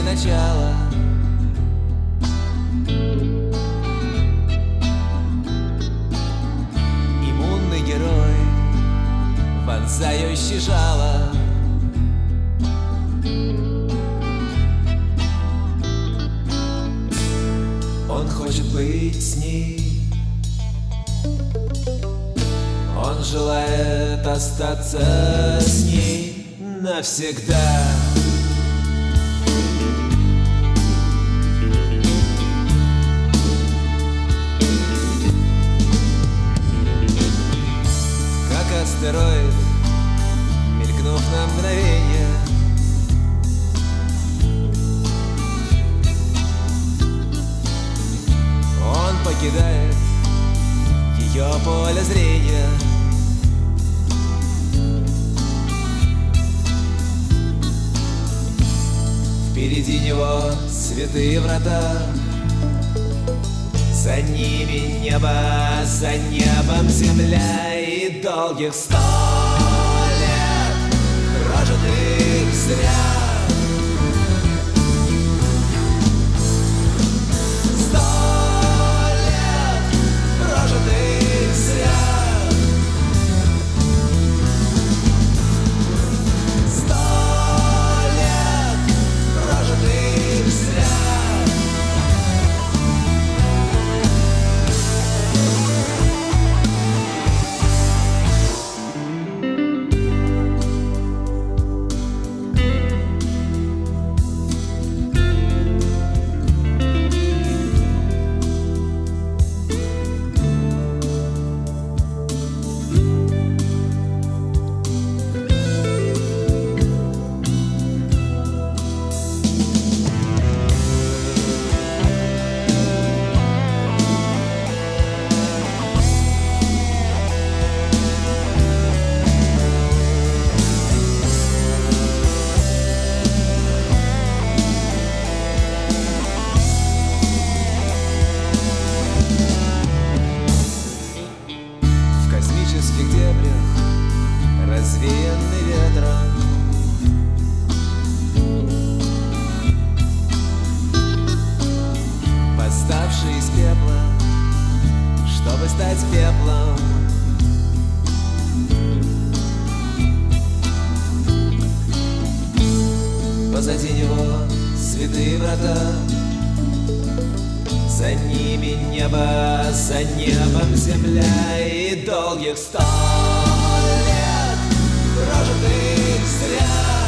начало. Иммунный герой, вонзающий жало. Он хочет быть с ней, он желает остаться с ней навсегда. Как астероид, мелькнув на мгновение, он покидает ее поле зрения. Впереди него святые врата, за ними небо, за небом земля и долгих 100 лет, прожитых зря. 100 лет, прожитых зря. 100 лет, прожитых зря. Развеянный ветром, восставший из пепла, чтобы стать пеплом. Позади него святые врата, за ними небо, за небом земля и долгих 100 лет, прожитых зря.